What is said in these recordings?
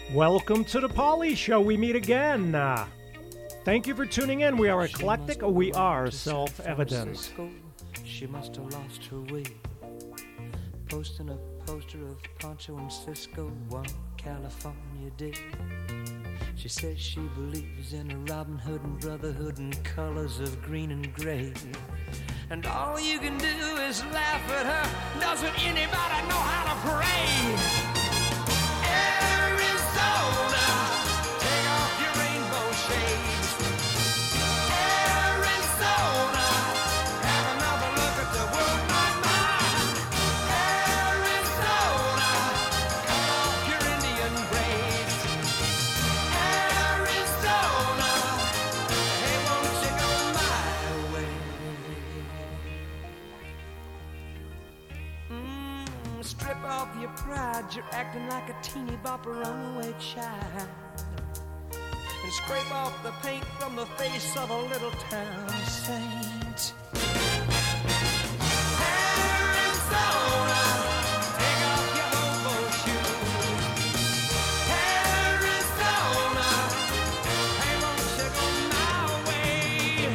Welcome to the Polly Show. We meet again. Thank you for tuning in. We are eclectic. We are self-evident. She must have lost her way. Posting a poster of Pancho and Cisco one California day. She says she believes in a Robin Hood and brotherhood and colors of green and gray. And all you can do is laugh at her. Doesn't anybody know how to pray? Arizona, take off your rainbow shades. Arizona, have another look at the world, my mind. Arizona, cut off your Indian braids. Arizona, hey, won't you go my way? Strip off your pride, you're acting like a teeny bopper runaway child. And scrape off the paint from the face of a little town saint. Arizona, take off your hobo shoes. Arizona, hey, won't you go my way?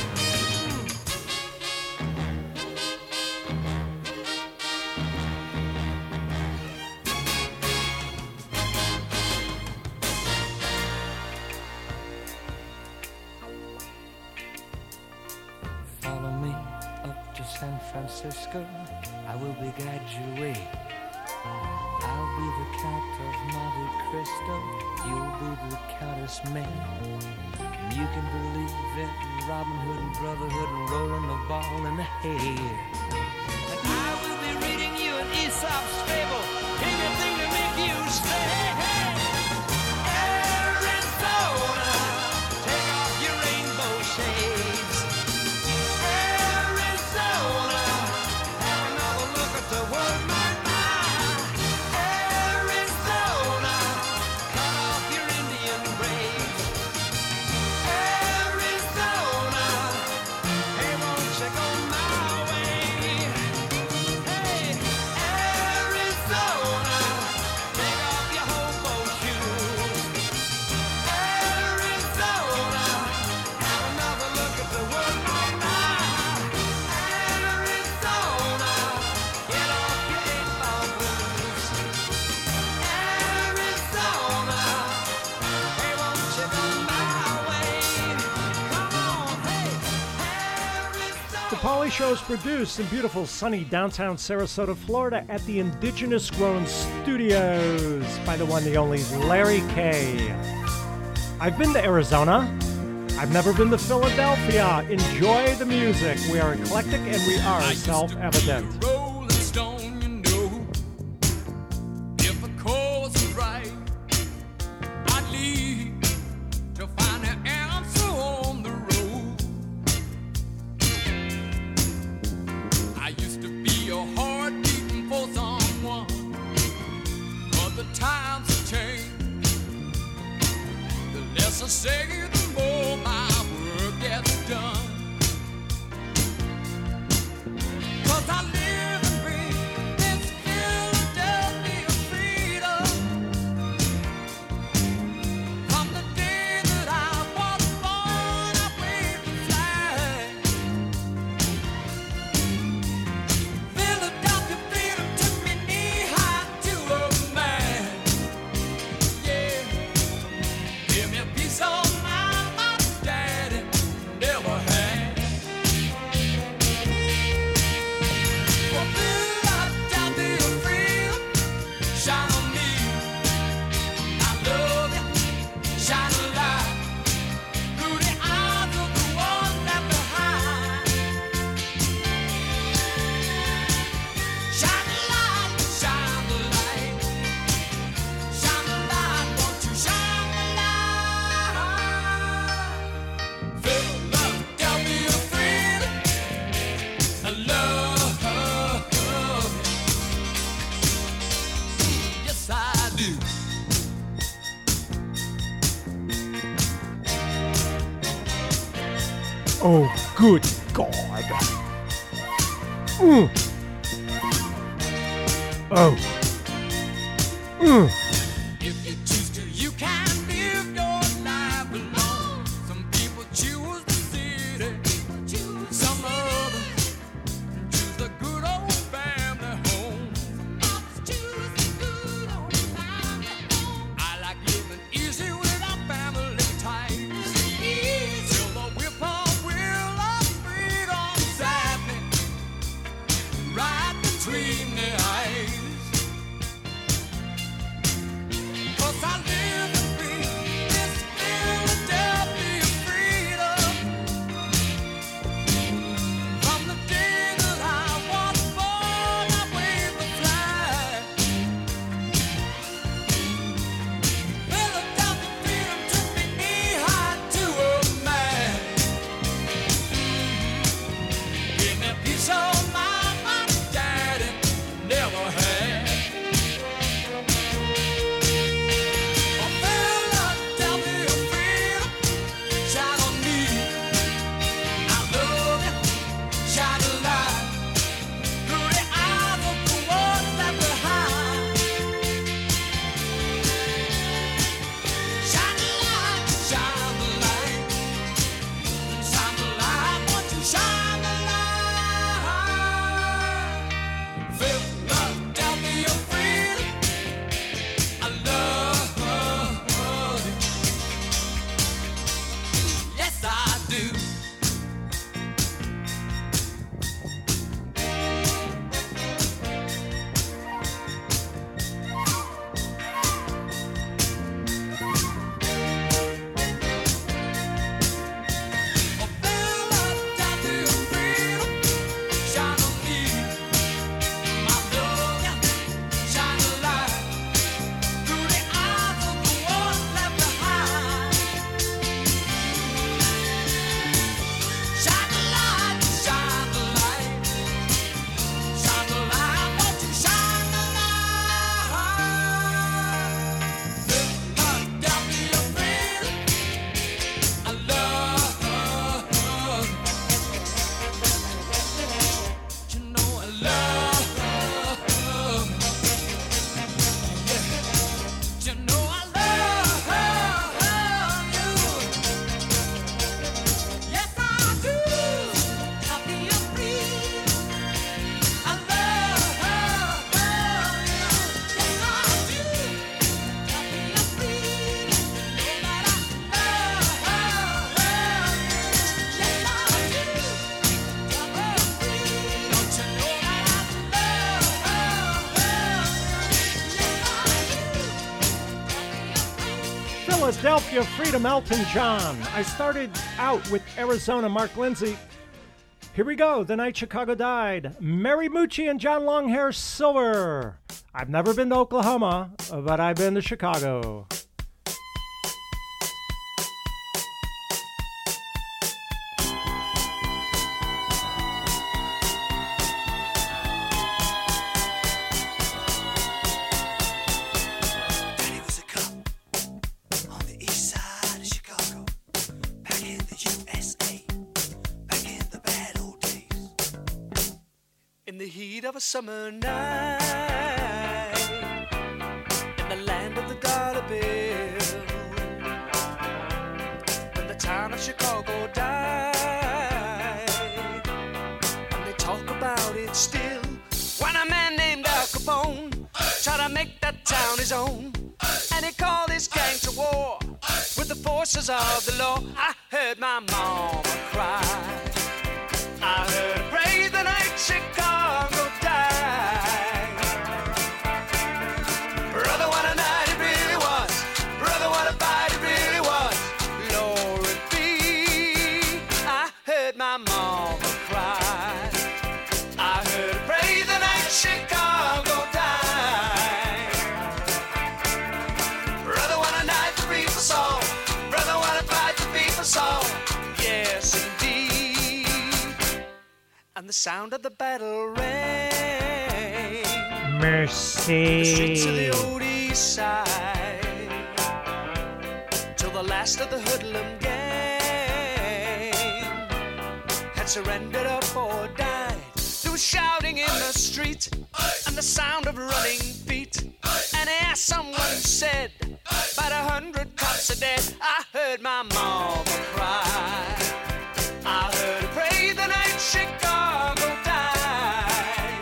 Follow me up to San Francisco, I will be guide your way. I'll be the Count of Monte Cristo, you'll be the Countess May. And you can believe in Robin Hood and brotherhood and rolling the ball in the hay. And I will be reading you an Aesop's fable, anything to make you stay. Arizona, take off your rainbow shades. Arizona, have another look at the world, my mind. Arizona, cut off your Indian braids. Arizona, hey, won't you go my way? Hey, Arizona, take off your hobo shoes. Arizona, have another look at the world, my mind. Arizona, get off your 8-ball blues. Arizona, hey, won't you go my way? Come on, hey, Arizona. The Polly Show is produced in beautiful, sunny downtown Sarasota, Florida at the Indigenous Grown Studios by the one, the only Larry K. I've been to Arizona. I've never been to Philadelphia. Enjoy the music. We are eclectic and we are I used to be self-evident. a Rolling Stone, you know. If a cause was right, I'd leave to find the answer on the road. I used to be a heart beating for someone, but the times have changed. The less I say, the more my work gets done. 'Cause I live and breathe this Philadelphia freedom. From the day that I was born, I waved the flag. Philadelphia freedom took me knee-high to a man. Yeah, give me a piece of mind my daddy never had. For Philadelphia freedom, shine on me. I love you, shine a light through the eyes of the one left behind. Shine the light, shine the light, shine the light, won't you shine the light? Philadelphia freedom, I love, yes I do. Oh, good God. Oh. If you choose to Philadelphia Freedom, Elton John. I started out with Arizona, Mark Lindsay. Here we go, The Night Chicago Died. Mary Mucci and John Longhair Silver. I've never been to Oklahoma, but I've been to Chicago. Of a summer night in the land of the dollar bill, when the town of Chicago died, and they talk about it still. When a man named Al Capone tried to make that town his own, and he called his gang to war with the forces of the law. I heard my mama cry, I heard her pray the night Chicago died. Brother, what a night it really was. Brother, what a fight it really was. Lord be, I heard my mama cry. I heard her pray the night Chicago died. Brother, what a night the people saw. Brother, what a fight the people saw. Yes, indeed. And the sound of the battle rang. Mercy. The streets of the old east side, till the last of the hoodlum gang had surrendered up or died. There was shouting in the street and the sound of running feet. And as someone said, about 100 cops are dead. I heard my mama cry. I heard her pray the night Chicago died.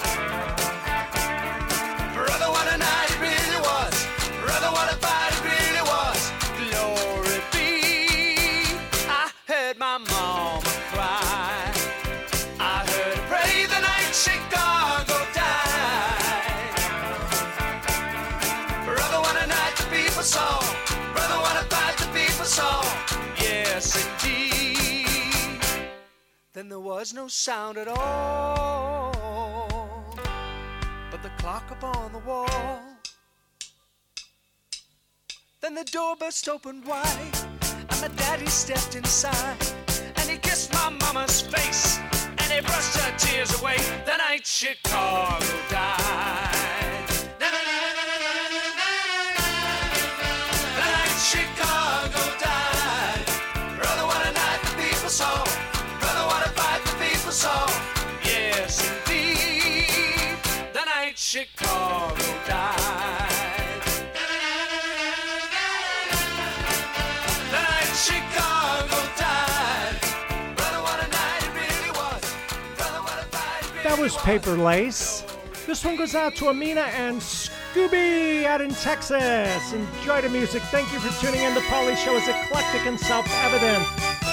Brother, what a night it really was. Brother, what a fight it really was. Glory be. I heard my mama cry. I heard her pray the night Chicago died. Brother, what a night the people saw. Brother, what a fight the people saw. Yes, indeed. Then there was no sound at all but the clock upon the wall. Then the door burst open wide and my daddy stepped inside, and he kissed my mama's face and he brushed her tears away. The night Chicago died. The night Chicago died. Brother, what a night the people saw. Saw. Yes, indeed, the night Chicago died. The night Chicago died. Brother, what a night it really was. Brother, what a fight it really That was Paper Lace. This one goes out to Amina and Scooby out in Texas. Enjoy the music. Thank you for tuning in. The Pauly Show is eclectic and self-evident.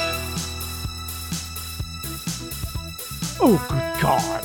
Oh, good God.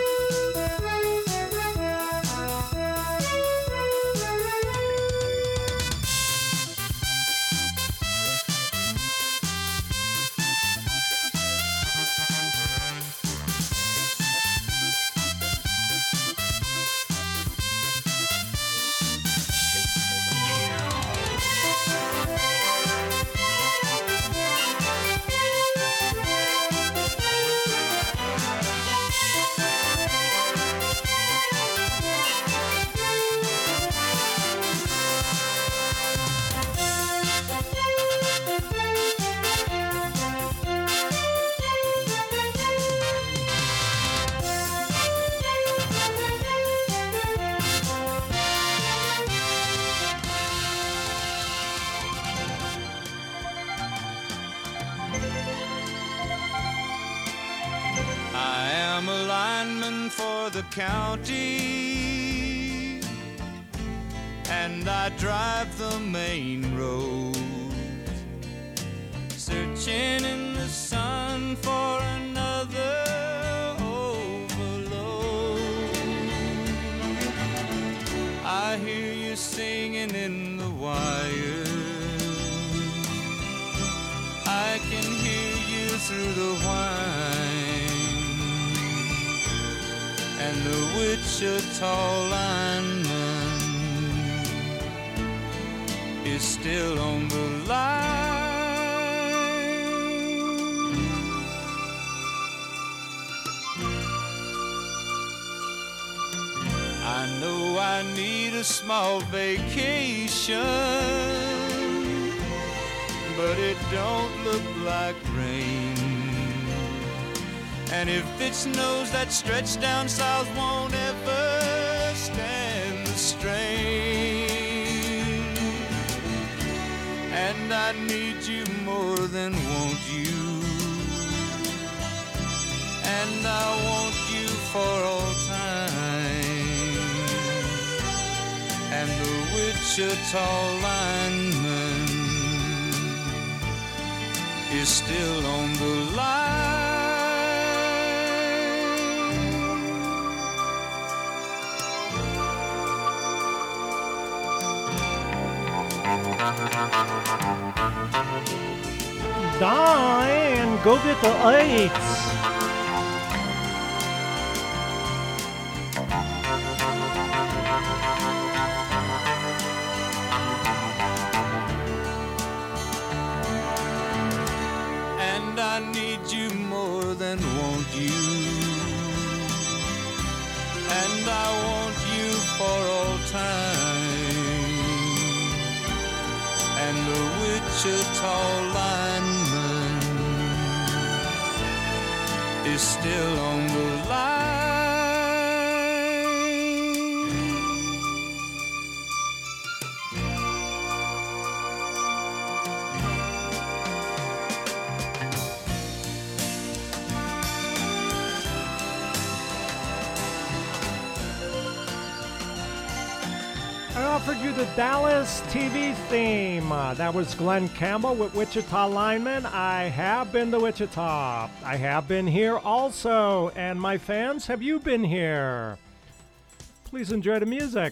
For the county, and I drive the main road, searching in the sun for another overload. I hear you singing in the wire, and the Wichita lineman is still on the line. I know I need a small vacation, but it don't look like rain. And if it snows, that stretch down south won't ever stand the strain. And I need you more than want you, and I want you for all time. And the Wichita lineman is still on the line. Die and go get the eights. And I need you more than want you, and I want you for all time. And the Wichita lineman is still on the line. I offered you the Dallas TV theme. That was Glenn Campbell with Wichita Lineman. I have been to Wichita. I have been here also. And my fans, have you been here? Please enjoy the music.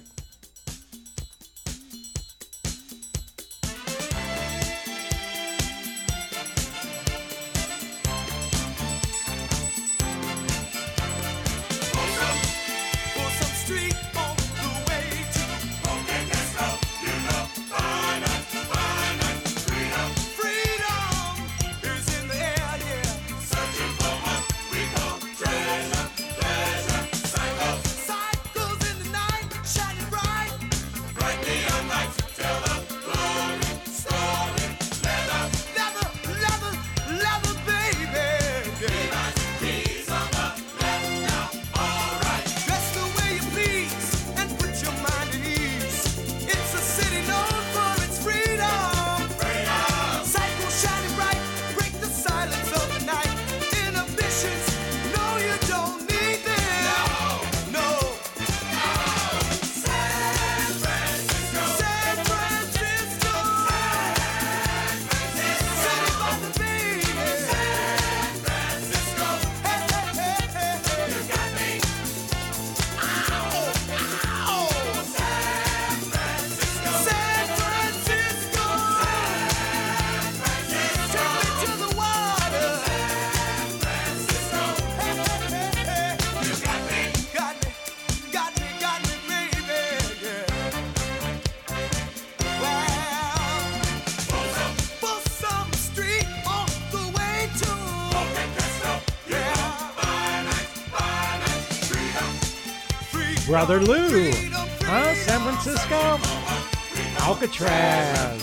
Brother Lou, huh? San Francisco? Alcatraz.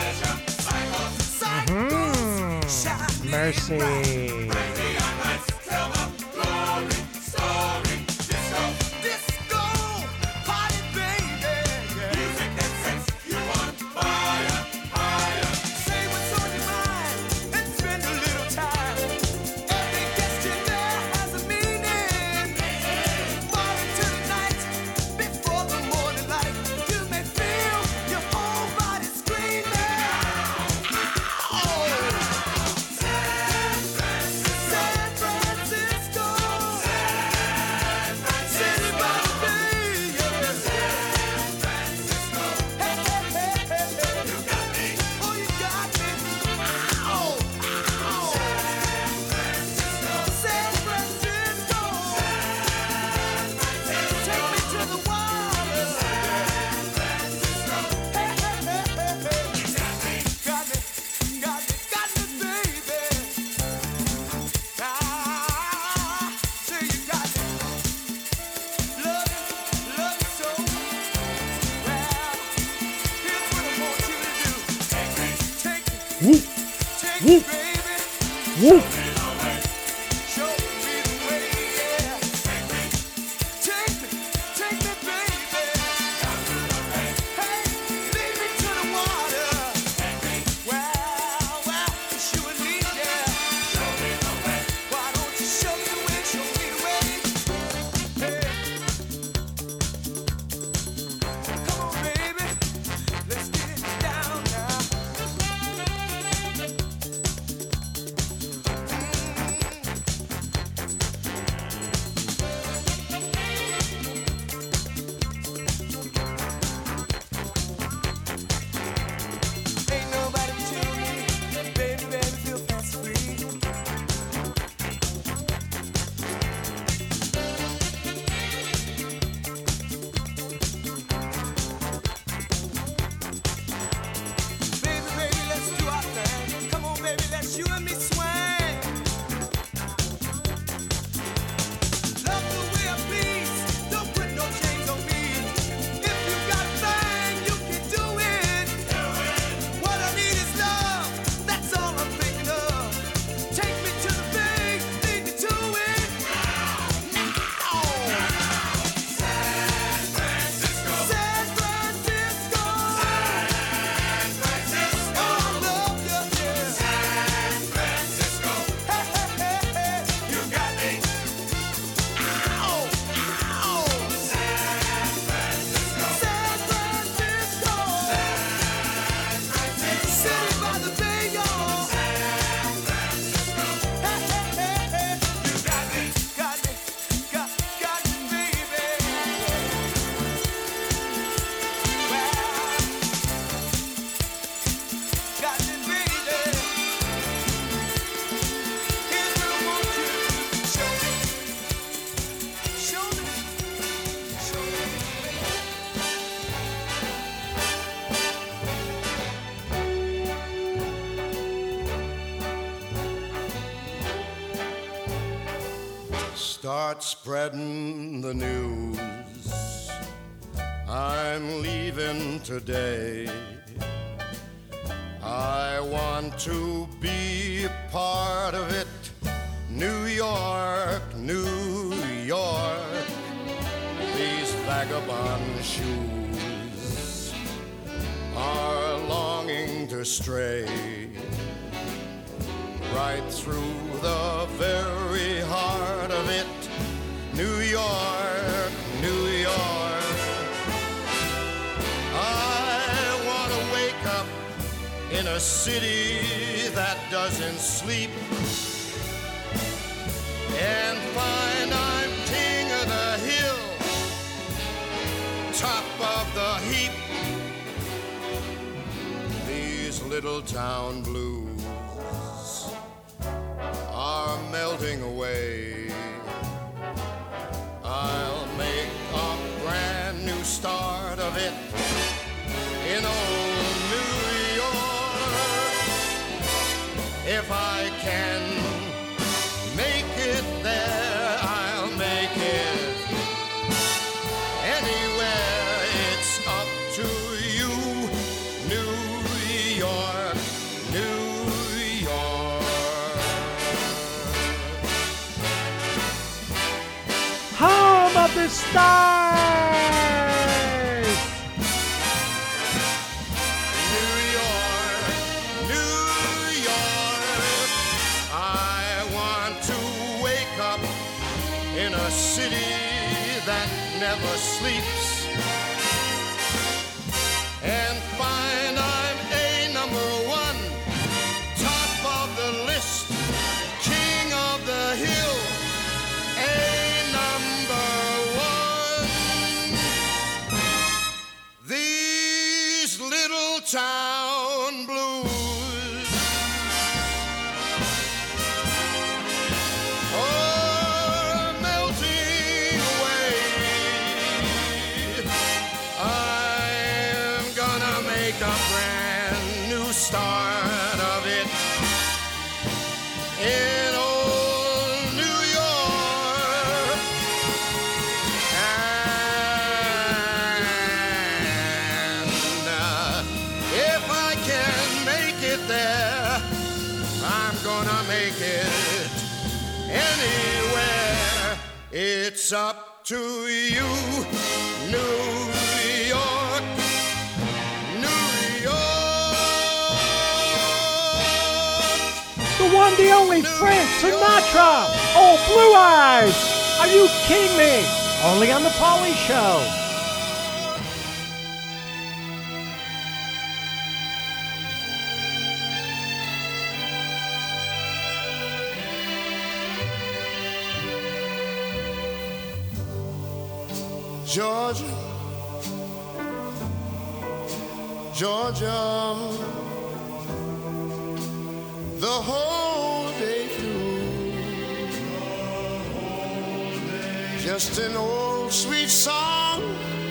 Mercy. Say Woo. Woo. Start spreading the news. I'm leaving today. I want to be a part of it. New York, New York. These vagabond shoes are longing to stray right through the very heart of it. New York, New York. I want to wake up in a city that doesn't sleep and find I'm king of the hill, top of the heap. These little town blues are melting away. I'll make a brand new start of it in old New York. If I can make it there, I'll make it anywhere. It's up to you, New York, New York. Home of the stars! New York, New York. I want to wake up in a city that never sleeps and find I'm a number one, top of the list, king of the hill, a number one. These little town blues are melting away. I'm gonna make a brand new start of it in old New York. And if I can make it there, take it anywhere. It's up to you, New York, New York. The one, the only Frank Sinatra. Oh, Blue Eyes. Are you kidding me? Only on the Pauly Show. Georgia, Georgia, the whole day through, just an old sweet song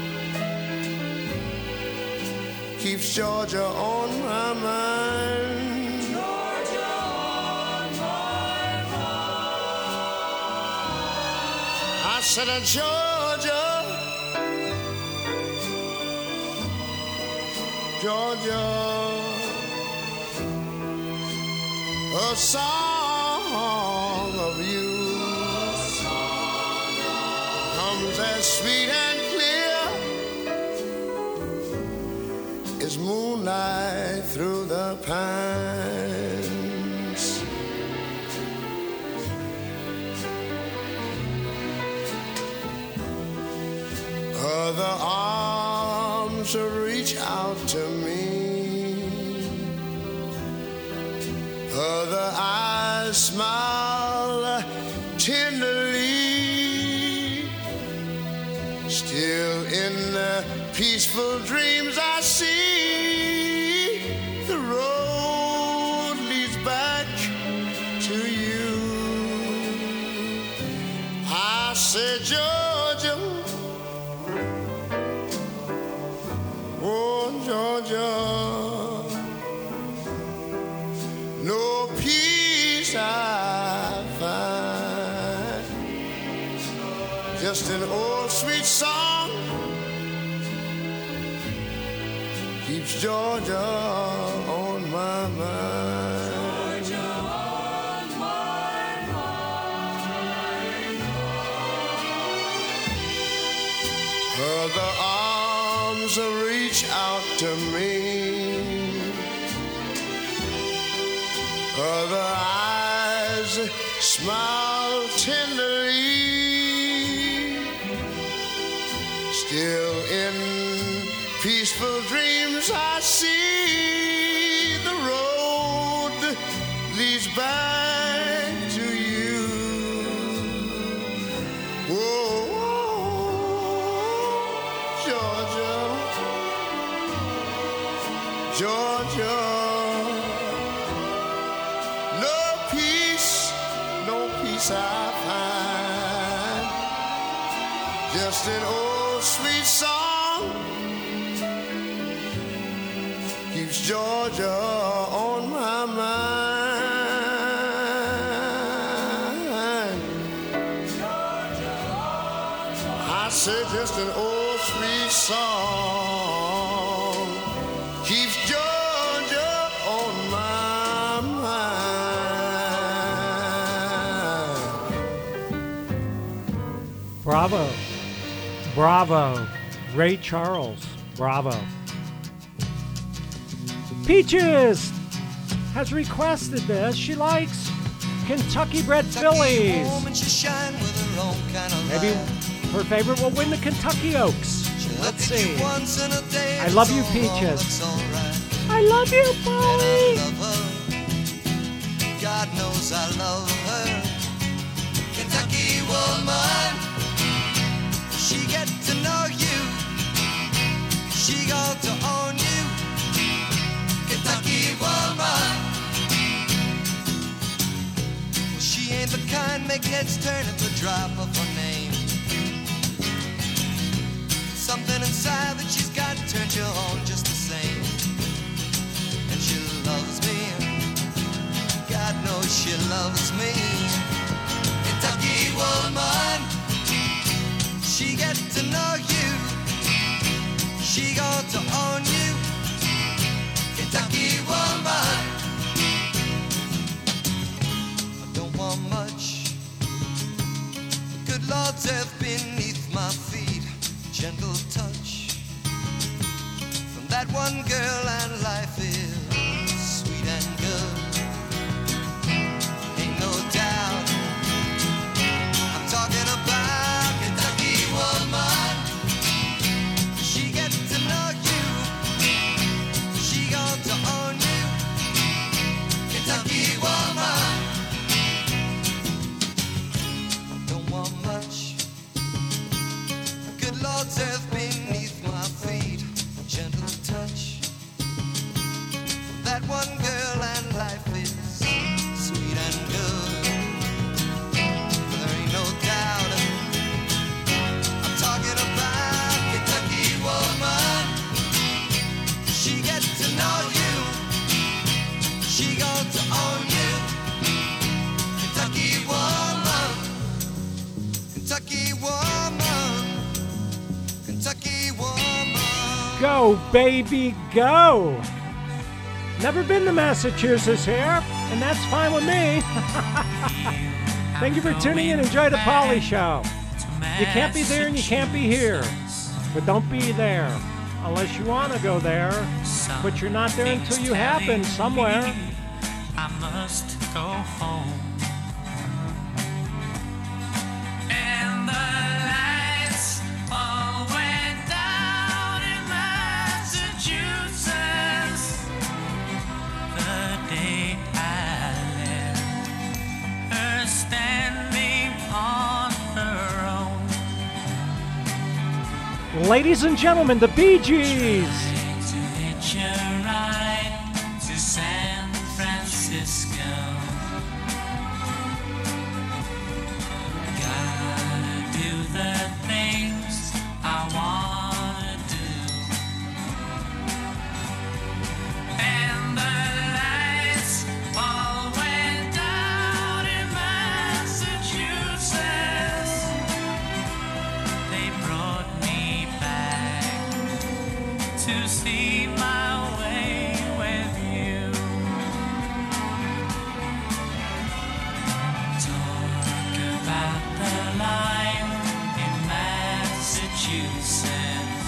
keeps Georgia on my mind. Georgia on my mind. I said, Georgia, Georgia, a song of you comes as sweet and clear as moonlight through the pines. Other arms reach out to me, other eyes smile tenderly. Still in the peaceful dreams I see, the road leads back to you. I said, Georgia, oh, Georgia, no peace I find, just an old sweet song keeps Georgia on my mind. Georgia on my mind. Other arms reach out to me, other eyes smile tenderly. Still in peaceful dreams I see the road leads back to you. Whoa, Georgia, Georgia, no peace I find, just an old sweet song keeps Georgia on my mind. I said just an old sweet song keeps Georgia on my mind. Bravo. Bravo. Ray Charles. Bravo. Peaches has requested this. She likes Kentucky Bred Fillies. Maybe her favorite will win the Kentucky Oaks. Let's see. I love you, Peaches. I love you, Polly. God knows I love her. Kentucky woman, she get to know you. She got to own you. Kentucky woman. Well, she ain't the kind make heads turn at the drop of her name. Something inside that she's got turns you on just the same. And she loves me. God knows she loves me. Kentucky woman, she get to know you. She got to own you. Kentucky woman. Lord's earth beneath my feet, gentle touch from that one girl, and life is sweet and good. Ain't no doubt, I'm talking about Kentucky woman. She gets to know you, she got to own you. Kentucky woman, don't want much. Good Lord's earth beneath my feet, gentle touch. That one girl, and life is sweet and good. There ain't no doubt, I'm talking about Kentucky woman. She gets to know you, she got to own you. Kentucky woman, Kentucky woman, Kentucky woman. Go, baby, go! Never been to Massachusetts here, and that's fine with me. Thank you for tuning in. Enjoy the Polly Show. You can't be there and you can't be here, but don't be there unless you want to go there. But you're not there until you have been somewhere. I must go home. And the lights all went down in Massachusetts the day I left her standing on her own. Ladies and gentlemen, the Bee Gees. To hitch a ride to San Francisco. Gotta do the things I wanna do. And the lights all went down in Massachusetts. They brought me back to see my way with you. Talk about the line in Massachusetts.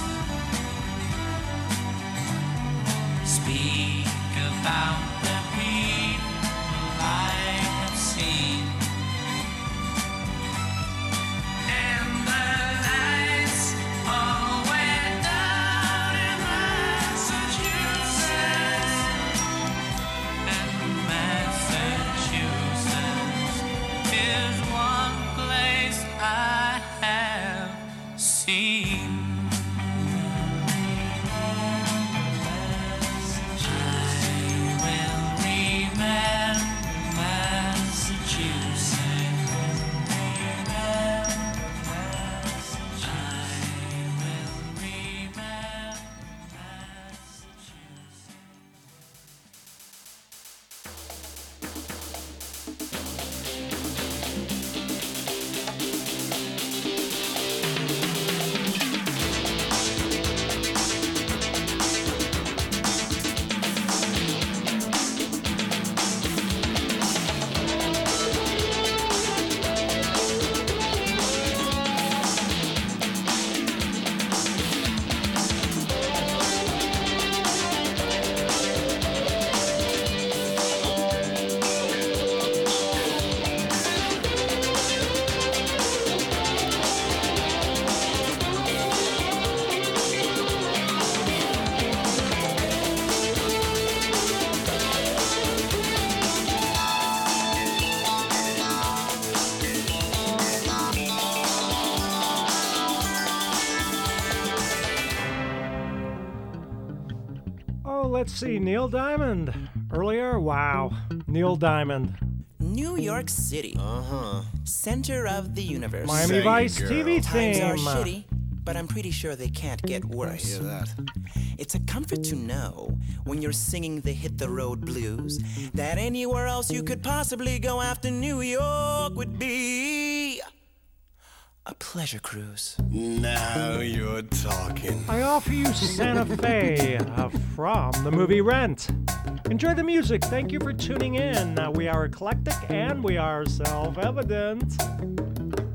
Speak about the people I have seen. And the lights all went down in Massachusetts. And Massachusetts is one place I have seen. I will remember Massachusetts. I will remember Massachusetts. Oh, let's see. Neil Diamond. Earlier, wow. Neil Diamond. New York City. Center of the universe. Miami Say, Vice girl. TV Times are theme. shitty, but I'm pretty sure they can't get worse. Hear that? It's a comfort to know when you're singing the Hit the Road blues that anywhere else you could possibly go after New York would be a pleasure cruise. Now you're talking. I offer you Santa Fe from the movie Rent. Enjoy the music. Thank you for tuning in. We are eclectic and we are self-evident.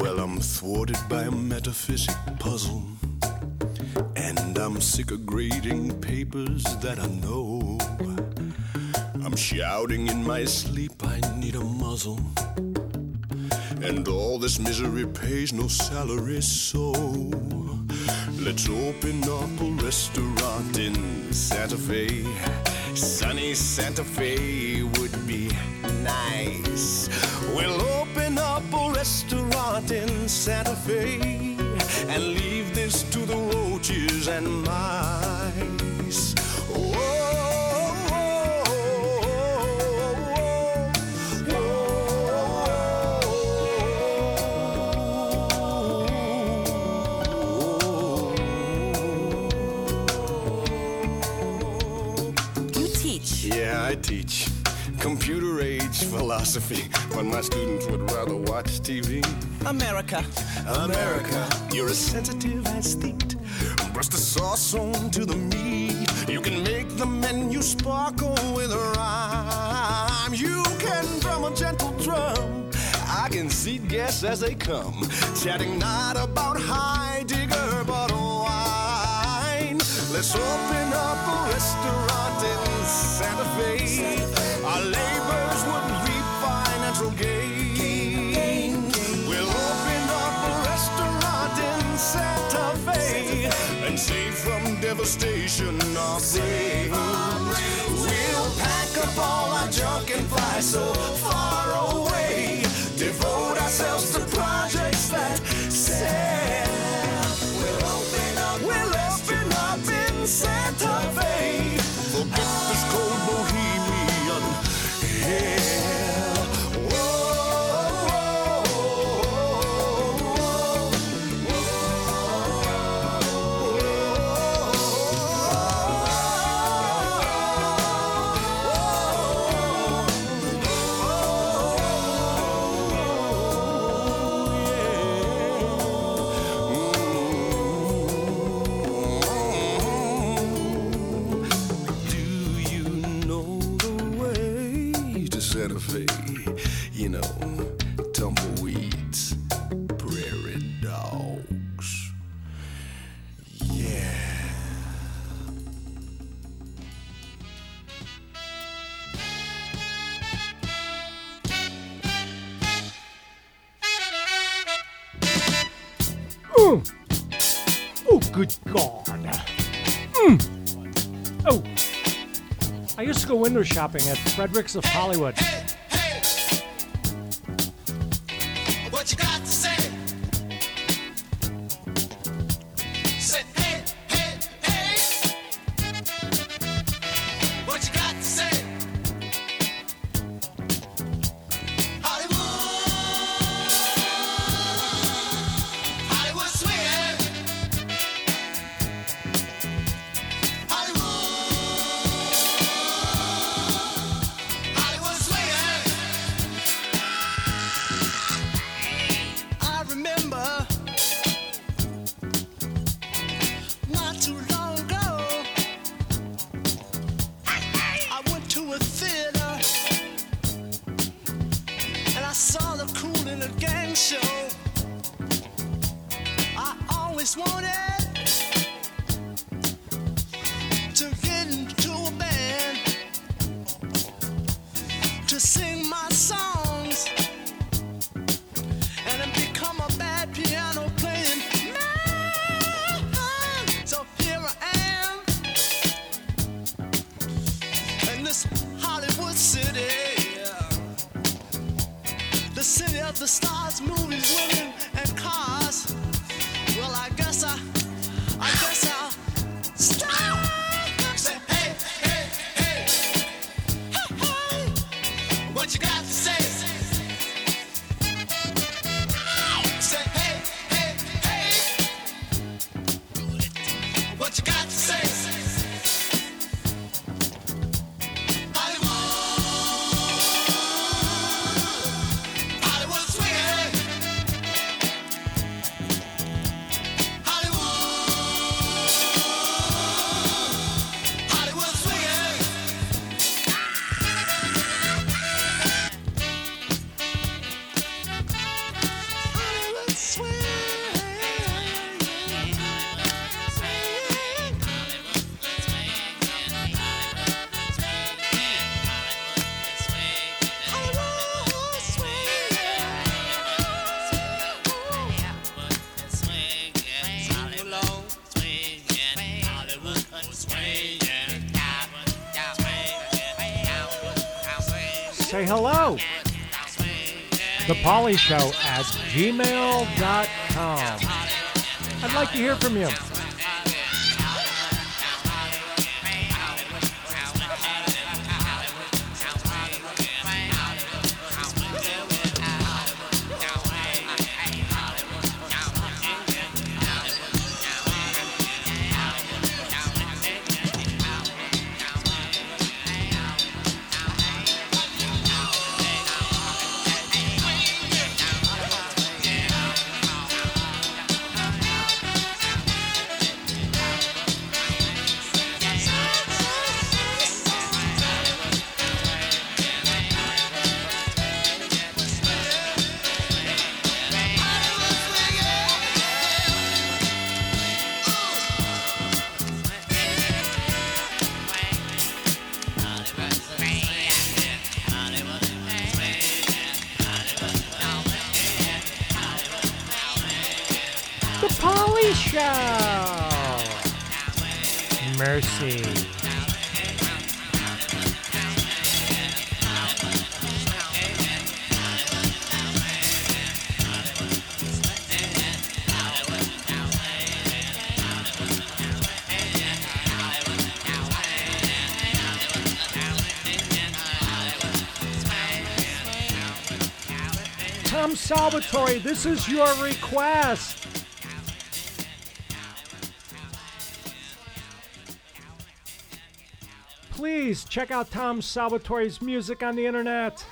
Well, I'm thwarted by a metaphysic puzzle, and I'm sick of grading papers that I know. I'm shouting in my sleep, I need a muzzle, and all this misery pays no salary, so let's open up a restaurant in Santa Fe. Sunny Santa Fe would be nice. We'll open up a restaurant in Santa Fe and leave this to the roaches and mice. Yeah, I teach computer age philosophy, but my students would rather watch TV. America. America, you're as sensitive as teat. Brush the sauce onto the meat. You can make the menu sparkle with a rhyme. You can drum a gentle drum. I can see guests as they come, chatting not about Heidegger but wine. Let's open up a restaurant in Santa Fe. Our labors would reap financial gain. We'll open up a restaurant in Santa Fe and save from devastation our brains. We'll pack up all our junk and fly so far away. Devote ourselves to projects that sell. We'll open up in Santa Fe. Forget this cold bohemian hell. Santa Fe, you know, tumbleweeds, prairie dogs. Yeah. Oh, good God. Oh. I used to go window shopping at Fredericks of Hollywood. Hey, what you got to say? Say, hey, what you got to say? Hollywood swinging. Hollywood swinging. I remember not too long ago, I went to a theater and I saw the Kool and the Gang show. I always wanted to get into a band to sing my songs and then become a bad piano playing man. So here I am in this Hollywood city, the city of the stars, movies, women, and cars. Well, I guess I say hello. ThePollyShow@gmail.com. I'd like to hear from you. Mercy. Tom Salvatore, this is your request. Please check out Tom Salvatore's music on the internet.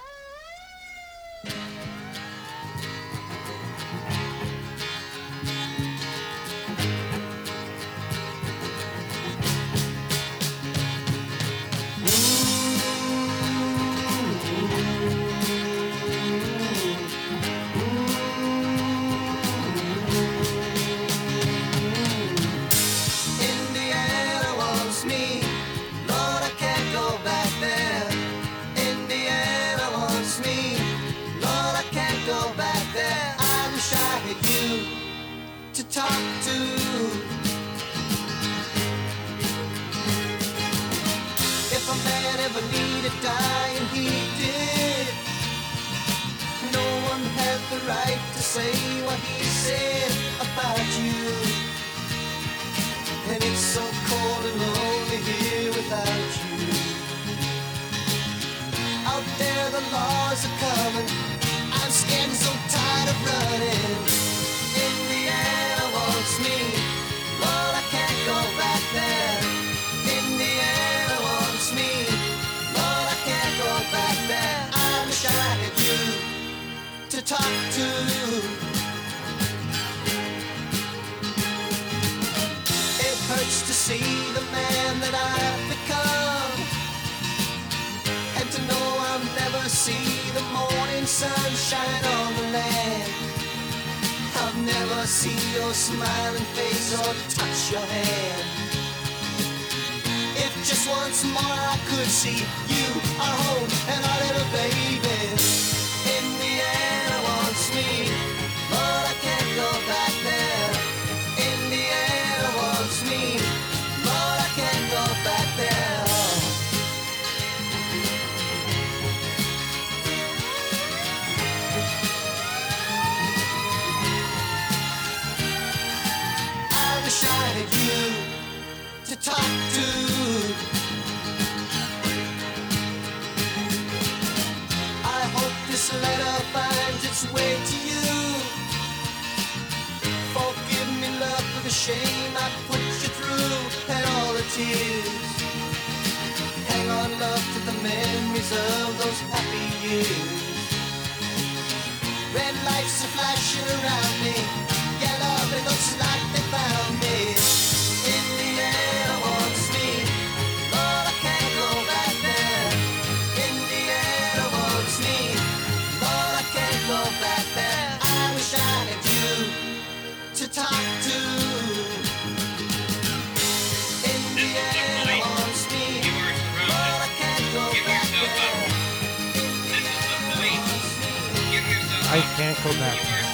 I can't go back there.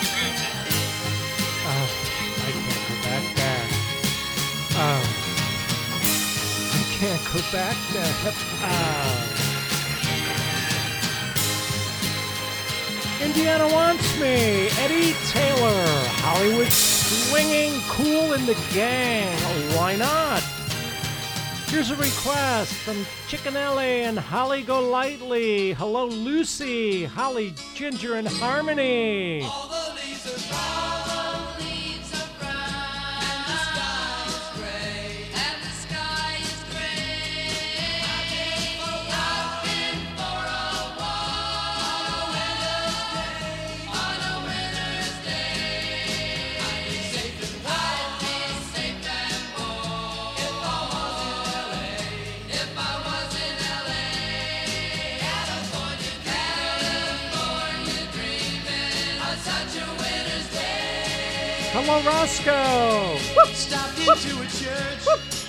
I can't go back there. I can't go back there. Indiana Wants Me, Eddie Taylor, Hollywood Swinging, Cool in the Gang, why not? Here's a request from Chickenelli and Holly Golightly. Hello, Lucy, Holly, Ginger, and Harmony. All the leaves are brown. Hello, Roscoe. Stopped into a church.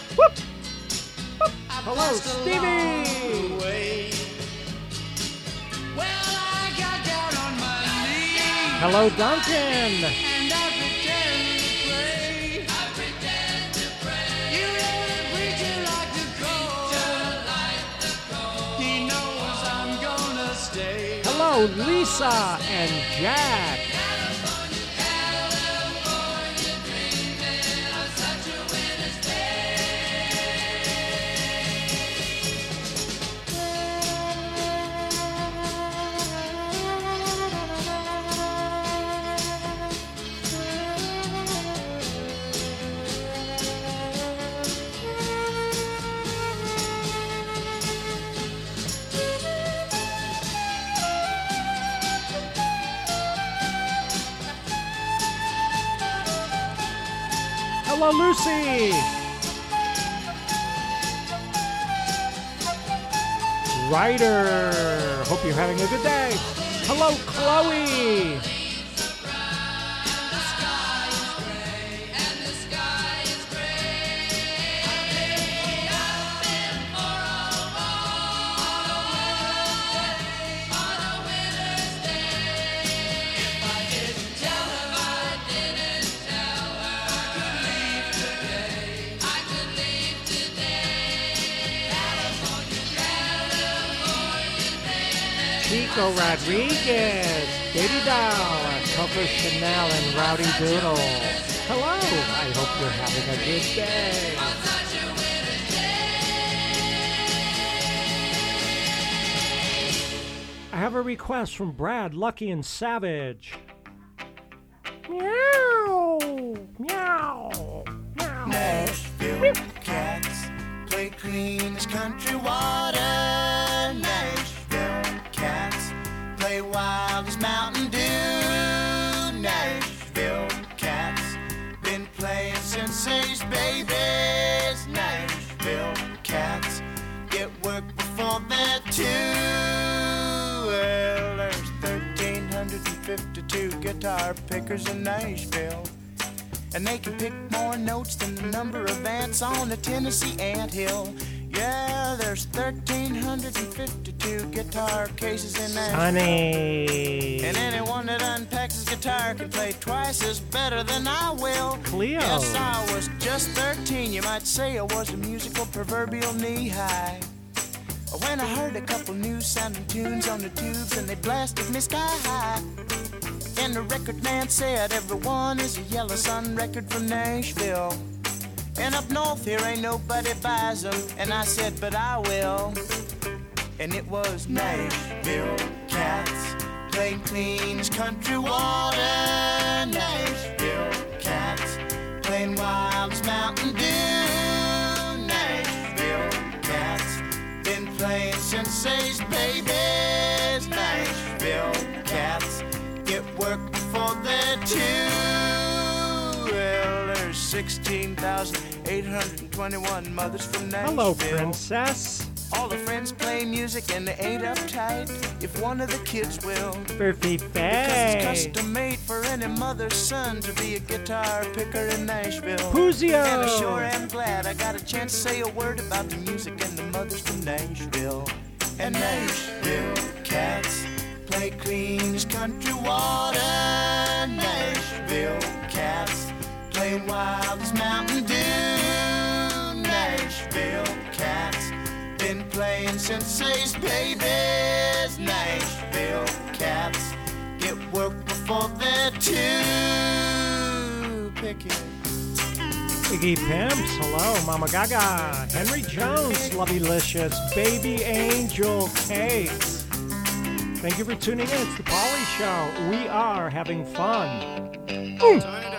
Hello, Stevie. Well, I got down on my knees. Hello, Duncan. And I pretend to pray. You know the preacher like to go. He knows I'm gonna stay. Hello, Lisa and Jack. Hello, Lucy. Ryder, hope you're having a good day. Hello, Chloe. Chico Rodriguez, Baby Doll, Coco Chanel, and Rowdy Doodle. Hello, I hope you're having a good day. I have a request from Brad, Lucky, and Savage. Meow, meow, meow. Nashville cats play clean as country water. Nashville cats play wild as Mountain Dew. Nashville cats been playing since they's babies. Nashville cats get work before they're two. Well, there's 1,352 guitar pickers in Nashville, and they can pick more notes than the number of ants on a Tennessee anthill. Yeah, there's 1,352 guitar cases in Nashville. Honey. And anyone that unpacks his guitar can play twice as better than I will. Cleo. Yes, I was just 13. You might say I was a musical proverbial knee-high. When I heard a couple new sounding tunes on the tubes and they blasted me sky high. And the record man said everyone is a Yellow Sun record from Nashville. And up north here ain't nobody buys them. And I said, but I will. And it was Nashville cats playing clean as country water. Nashville cats playing wild as Mountain Dew. Nashville cats been playing since they's babies. Nashville cats get work before they're two. Well, there's 16,821 mothers from Nashville. Hello, Princess. All the friends play music and they ain't uptight if one of the kids will. Perfy Because Faye. it's custom made for any mother's son to be a guitar picker in Nashville. Puzio. And I sure am glad I got a chance to say a word about the music and the mothers from Nashville. And Nashville cats play clean as country water. Nashville cats play wild as Mountain Dew. Nashville cats been playing since they's babies. Nashville cats get you pick it. Iggy Pimps, hello, Mama Gaga, Henry Jones, Lovey-licious, Baby Angel Cakes. Thank you for tuning in. It's the Polly Show. We are having fun. Turn it up.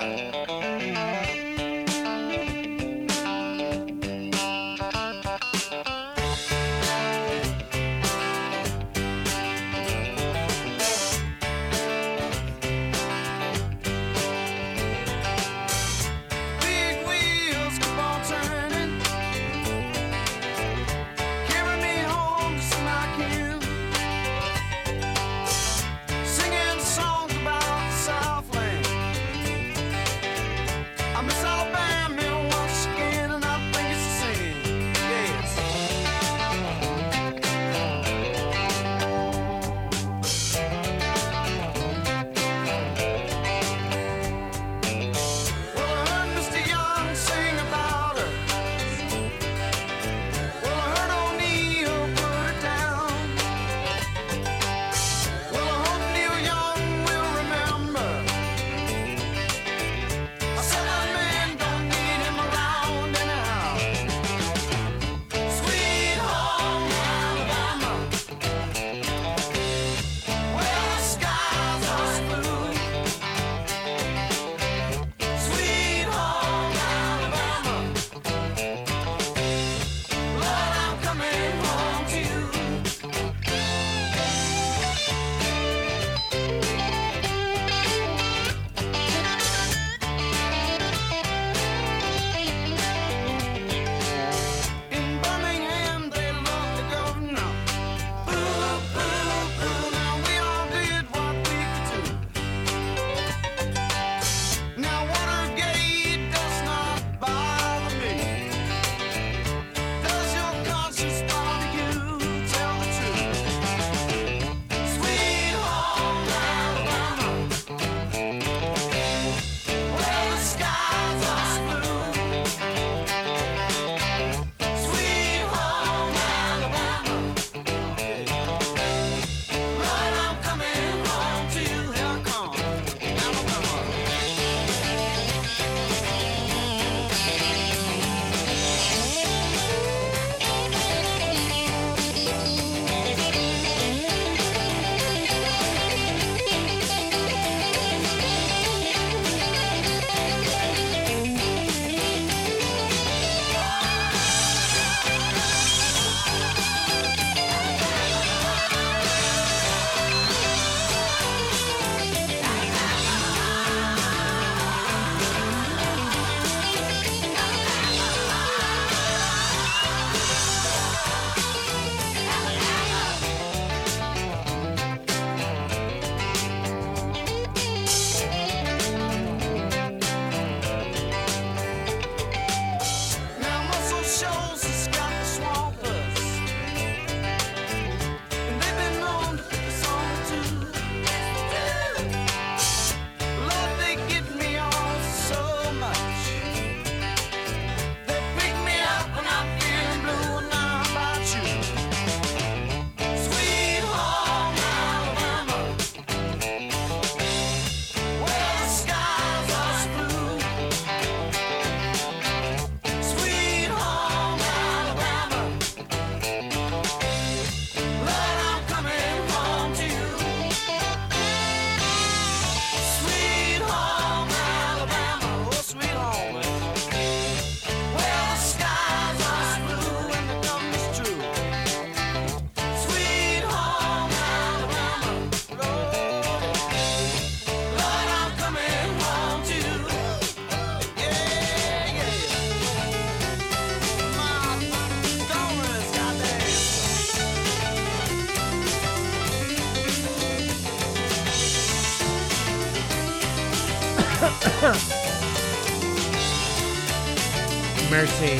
Mercy.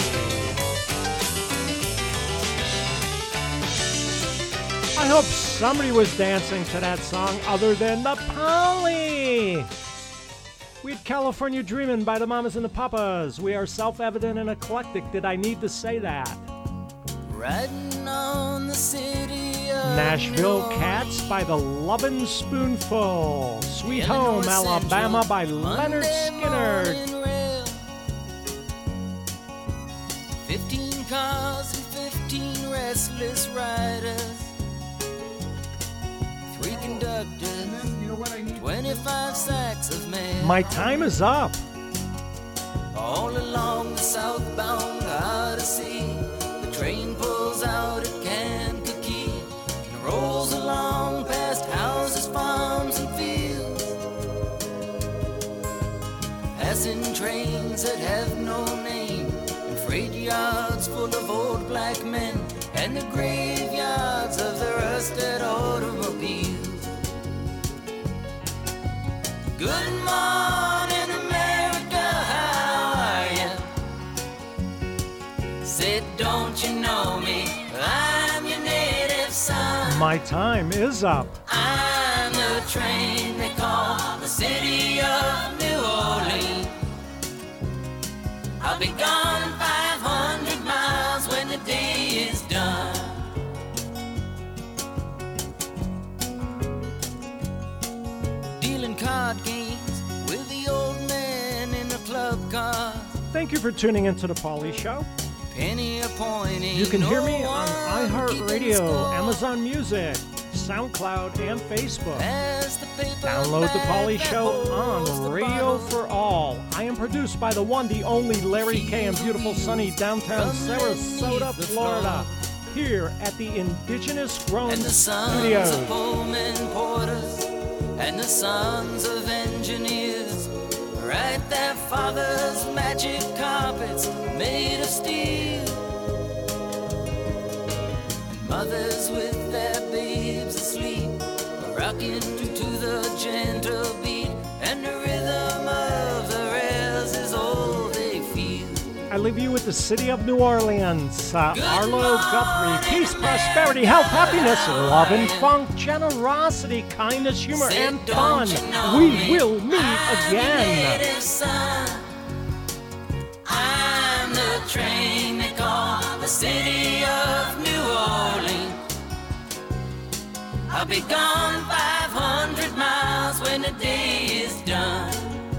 I hope somebody was dancing to that song other than the Polly. We had California Dreamin' by the Mamas and the Papas. We are self-evident and eclectic. Did I need to say that? Riding on the city Nashville Cats by the Lovin' Spoonful. Sweet Home, Alabama by Leonard Skinner. 15 cars and 15 restless riders. 3 conductors, 25 sacks of mail. My time is up. All along the southbound Odyssey, the train pulls out at Kankakee and rolls along past houses, farms, and fields, passing trains that have no name, and freight yards full of old black men, and the graveyards of the rusted automobiles. Good morning, America, how are you? Said, don't you know me? I'm your native son. My time is up. I'm the train they call the city of New Orleans. I'll be gone 500 miles when the day is done. Dealing card games with the old man in the club car. Thank you for tuning into the Pauly Show. Penny a pointing. You can hear me on no one keeping iHeartRadio, score. Amazon Music, SoundCloud, and Facebook. Pass the paper Download the Pauly bag Show that holds on the Radio bottle. for All. I am produced by the one, the only Larry K in beautiful sunny downtown Sarasota, Florida, here at the Indigenous Grown And the sons Studios. of Pullman porters and the sons of engineers write their father's magic carpets made of steel. And mothers with their babes asleep are rocking to the gentle beat, and the rhythm of the rails is all they feel. I leave you with the city of New Orleans. Arlo Guthrie. Peace, prosperity, health, happiness, love and funk, generosity, kindness, humor, and fun. We will meet again. Native son, I'm the train they call the city of New Orleans. I'll be gone 500 miles when the day is done.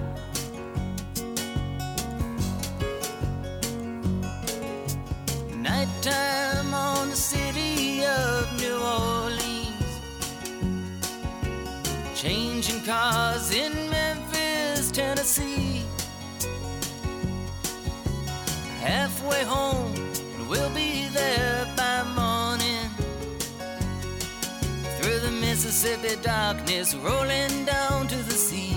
Nighttime on the city of New Orleans, changing cars in Memphis, Tennessee. Halfway home, and we'll be there by morning. Through the Mississippi darkness, rolling down to the sea.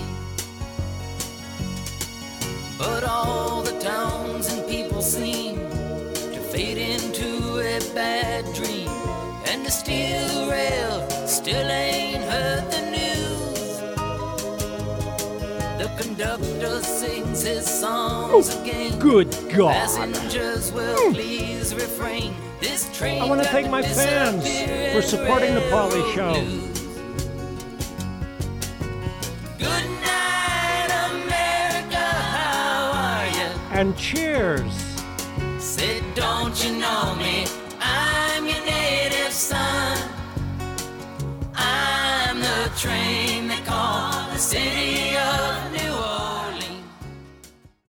But all the towns and people seem to fade into a bad dream, and the steel rail still ain't heard the news. The conductor sings his songs again. Good God. Passengers will please refrain. This train I want to thank my fans for supporting the Pauly Show. Good night, America, how are you? And cheers. Said, don't you know me? I'm your native son. I'm the train they call the city of